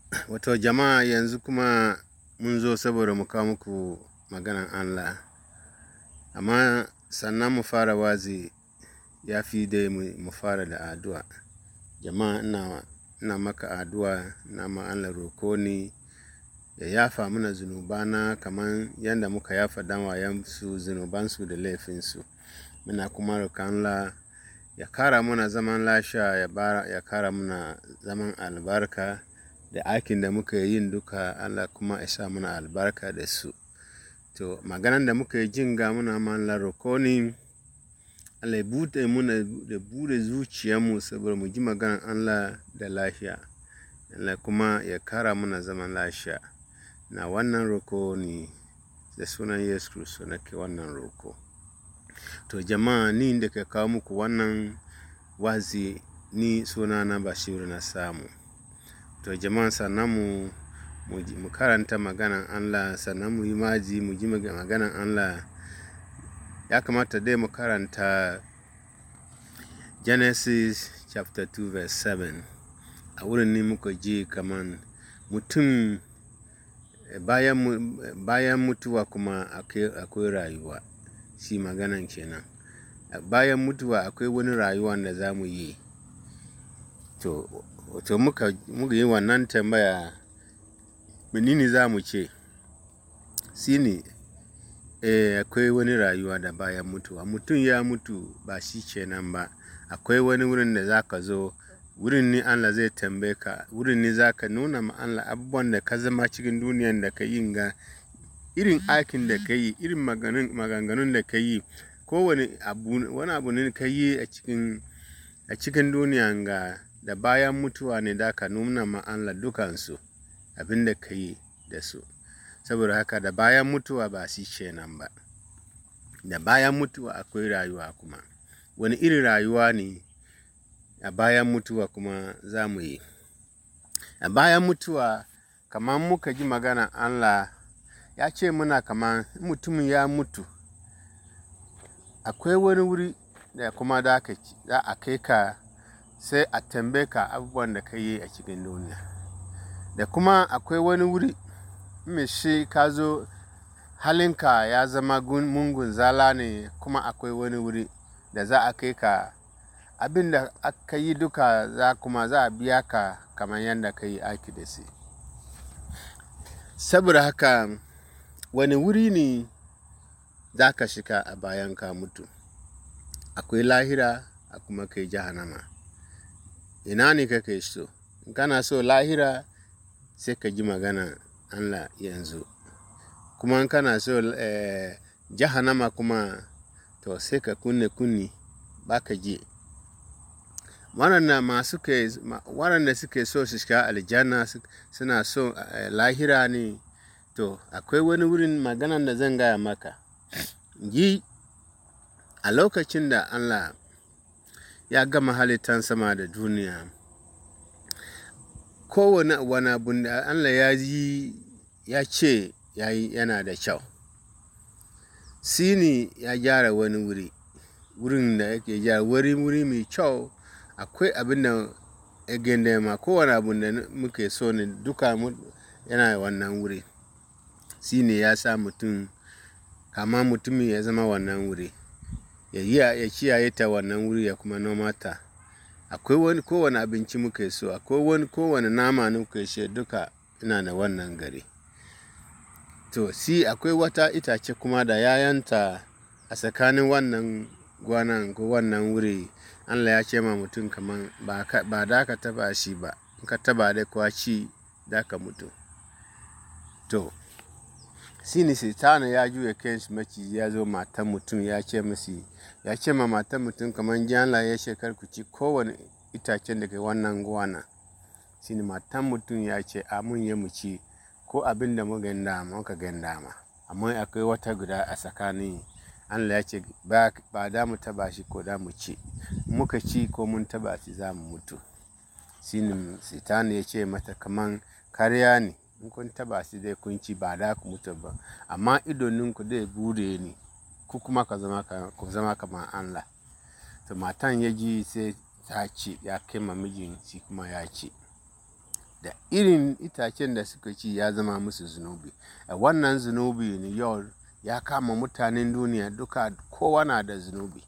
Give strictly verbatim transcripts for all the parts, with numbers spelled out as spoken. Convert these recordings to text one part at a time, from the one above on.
Wato jama'a yanzu kuma mun zo saboda mu kawo muku maganan Allah. Amma sannan mu fara wazi ya fi dai mu fara da addu'a. Jama'a ina, ina maka addu'a, ina ma Allah roko ne ya yafa mana zunubana kamar yadda muka yafa danwayensu zunubansu da laifinsu. Muna kuma roƙon Allah ya kara mana zaman lafiya, ya, bara, ya kara mana zaman albarka da aikin da muka yi duka, Allah kuma ya sa mana albarka da su. To maganan da muka yi jin ga muna ma Allah roko ne, Allah ya buɗe muna da buɗe zuciyarmu saboda mu ji maganan Allah da lafiya. Allah kuma ya kara mana zaman lafiya. Na wannan roko ne da sunan Yesu Kiristi nake wannan roko. To jama'a ni da ke kawo muku wannan wazi ni sunana Bashiru na samu. To jama'a sannan mu, mu karanta maganan Allah, sannan mu yi maji mu ji maganan Allah. Ya kamata dai mu karanta Genesis chapter two verse seven. A wurin ne muka ji kaman mutum bayan, bayan mutuwa kuma akwai, akwai rayuwa. Shi maganan kenan. Bayan mutuwa akwai wani rayuwa da za mu yi. To, to muka, muka yi wannan tambaya, menene za mu ce? Shi ne, eh, akwai wani rayuwa da bayan mutuwa. Mutum ya mutu ba shi kenan ba. Akwai wani wurin da za ka zo, wurin ne Allah zai tambaye ka, wurin ne za ka nuna ma Allah abubuwan da ka zama cikin duniyan da ka yi ga, irin aikin da ka yi, irin maganganun da ka yi, kowane abu, wani abu ne ka yi a cikin, a cikin duniyan ga da bayan mutuwa ne da ka nuna ma Allah dukansu abin da ka yi da su. Saboda haka da bayan mutuwa ba shi kenan ba. Da bayan mutuwa akwai rayuwa kuma. Wani irin rayuwa ne a bayan mutuwa kuma za mu yi? A bayan mutuwa, kamar muka ji maganan Allah, ya ce muna kamar mutumin ya mutu, akwai wani wuri da kuma da a kai ka sai a tambaye ka abubuwan da ka yi a cikin duniya. Da kuma akwai wani wuri mai shi ka zo halinka ya zama mungun zala ne, kuma akwai wani wuri da za a kai ka abin da aka yi duka za kuma za a biya ka kamar yadda ka yi aiki da shi. Saboda haka wani wuri ne za ka shiga a bayan ka mutu? Akwai lahira a kuma akwai jahannama. Ina ne kake so? In kana so lahira sai ka ji maganan Allah yanzu. Kuma in kana so eh, jahannama kuma to sai ka kunne kunne ba ka ji. Waɗanda masu ke, waɗanda suke so su shiga aljanna suna so eh, lahira ne, to akwai wani wurin maganan da zan gaya maka. Ji a lokacin da Allah ya gama halittan sama da duniya, kowane wani abu da Allah ya yi ya ce ya yi yana da kyau. Shi ne ya gyara wani wuri, wurin da yake gyara wuri, wuri mai kyau. Akwai abin da ya ganda ma kowane abu da muke so ne duka yana wannan wuri. Shi ne ya sa mutum, kama mutumin ya zama wannan wuri, ya yi, ya kiyaye ta wannan wuri ya kuma noma ta. Akwai wani kowane abinci muke so, akwai wani kowane nama muke so duka yana da wannan gari. To shi akwai wata itace kuma da yayanta a tsakanin wannan gwanan ko wannan wuri. Allah ya ce ma mutum kaman ba, ba da ka taba shi ba, in ka taba da kuwa ci da ka mutu. To shi ne Satan ya juya kanshi maciji ya zo matan mutum ya ce masi, ya ce ma matan mutum kaman ji Allah ya ce kar ku ci kowane itacen da ke wannan gwana. Shi ne matan mutum ya ce a mun yi mu ci ko abin da muka ganda muka ganda ma. Amma akwai wata guda a tsakani. Allah ya ce ba, ba da mu taba shi ko da mu ci. Muka ci ko mun taba shi za mu mutu. Shi ne Satan ya ce mata kaman karya ne, in kun taba shi dai kun ci ba da ku mutu ba. Amma idoninku dai bude ne, ku kuma ka zama, ku zama kamar Allah. To matan ya ji sai ta ci, ya kai ma mijin shi kuma ya ci. da irin itacen da suka ci ya zama musu zunubi. A wannan zunubi ne yau ya kama mutanen duniya duka, kowa na da zunubi.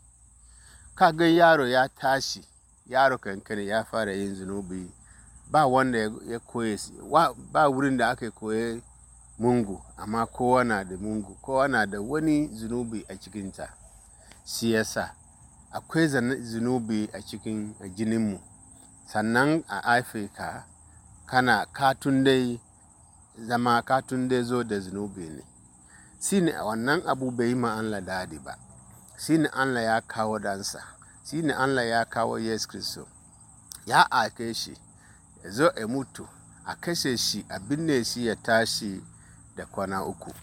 Ka ga yaro ya tashi, yaro kankane ya fara yin zunubi, ba wanda ya koye, ba wurin da aka koye mungu, amma kowa na da mungu, kowa na da wani zunubi a cikinta. Shi yasa akwai zunubi a cikin jininmu, sannan a Afirka kana katun dai zama katun dai zo da zunubi ne. Shi ne wannan abu bai yi ma Allah dadi ba. Shi ne Allah ya kawo dansa, shi ne Allah ya kawo Yesu Kristo, ya ake shi ya zo ya mutu, a kashe shi, a binne shi, ya tashi da kwana uku.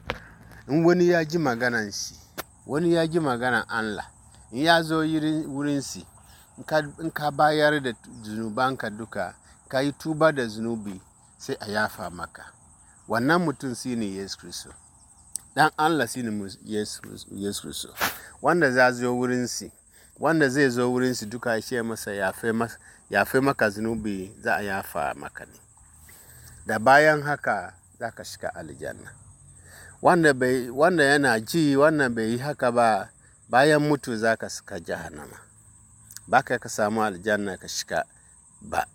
In wani ya ji maganan shi, wani ya ji maganan Allah, in ya zo wurin shi, in ka bayar da zunubanka duka, ka yi tuba da zunubi, sai a yafa maka. Wannan mutum shi ne Yesu Kristo. Dan Allah shi ne Yesu Kristo. Wanda za zo wurin shi, wanda zai zo wurin shi duka ya ce masa yafe maka zunubi, za a yafa maka ne. Da bayan haka za ka shiga aljanna. Wanda, bai, wanda yana ji wannan bai yi haka ba, bayan mutu za ka shiga jahannama. Ba ka ka samu aljanna ka shiga ba.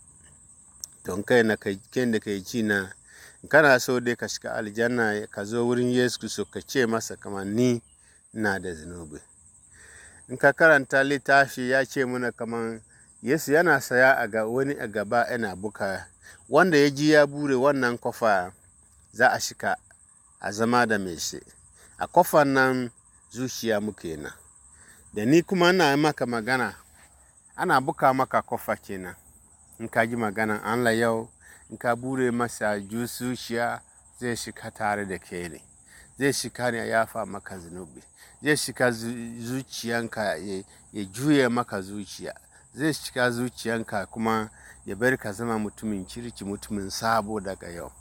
Don kai na kai da kai ji na, kana so dai ka shiga aljanna, ka zo wurin Yesu Kristo ka ce masa kamar ni ina da zunubi. In ka karanta littafi ya ce mana kamar Yesu yana saya a ga wani a gaba yana buka, wanda ya ji ya bure wannan kofa za a shiga a zama da mai shi. A kofar nan zuciya muke nan. Da ni kuma ina maka magana, ana buka maka kofa kenan. In ka ji maganan Allah yau, in ka bure masa zuciya, zai shiga tare da kai ne. Zai shiga ne ya yafa maka zunubi. Zai shiga zuciyanka ya juye maka zuciya. Zai shiga zuciyanka kuma ya bari ka zama mutumin kirki, mutumin sabo daga yau.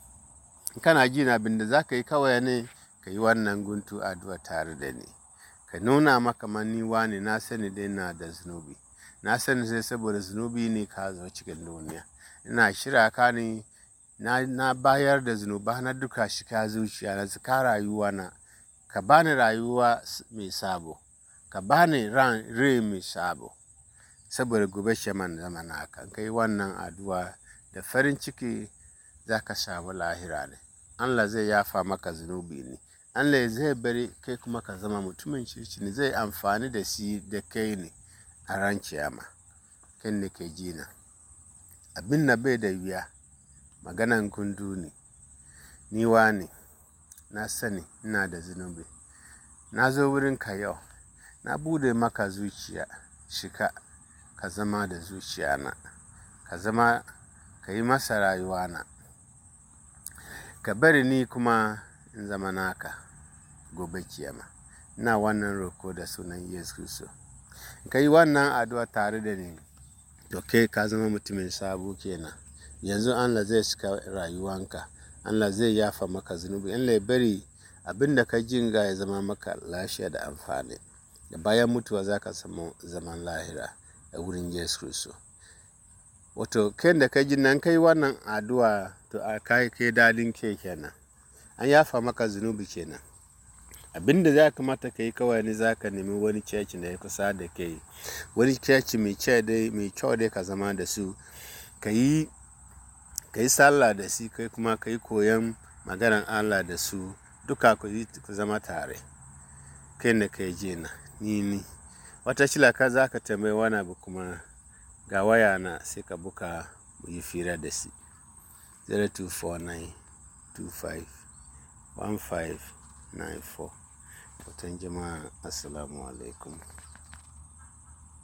Kana ji na abin da za ka yi kawai ne, ka yi wannan guntu addu'a tare da ni. Ka nuna maka mani wani na sani dai na da zunubi. Na sani sai saboda zunubi ne ka zo cikin duniya. Ina shirya ka ne, na, na bayar da zunuba na duka shiga zuciya na, zika rayuwa na. Ka bani rayuwa mai sabo. Ka bani ran rai mai sabo. Saboda gobe shaman zama naka. Ka yi wannan addu'a da farin ciki, za ka samu lahira ne. Allah zai yafa maka zunubi ne. Allah zai bari kai kuma ka zama mutumin kirki ne, zai amfani da shi da kai ne a ran kiyama. Kai ne ke ji na. Abin da bai da wuya, maganan gundu ne. Ni wani na sani ina da zunubi. Na zo wurinka yau, na bude maka zuciya, shiga ka zama da zuciya na. Ka zama, ka yi masa rayuwa na. Ka bari ni kuma in zama naka gobe kiyama. Ina wannan roko da sunan Yesu Kristo. Ka yi wannan addu'a tare da ni, to kai ka zama mutumin sabo kenan. Yanzu Allah zai shiga rayuwanka. Allah zai yafa maka zunubi. Allah ya bari abin da ka jinga ya zama maka lafiya da amfani. Da bayan mutuwa za ka samu zaman lahira a wurin Yesu Kristo. Wato, kai da ka ji nan kai wannan addu'a, to a kai kai dadin ke kenan. An yafa maka zunubi kenan. Abin da za ka mata ka yi kawai ne, za ka nemi wani ceci da ya kusa da kai. Wani ceci mai kyau dai ka zama da su. Ka yi, ka yi sallah da su, kai kuma ka yi koyon maganar Allah da su. Duka ku yi ku zama tare. Kai da ka ji na, ni ni. Wata shila ka za ka tambayi wani abu kuma ga waya na, sai ka buka mu yi fira da shi. zero two four nine two five one five nine four. Watan jama'a, assalamu alaikum.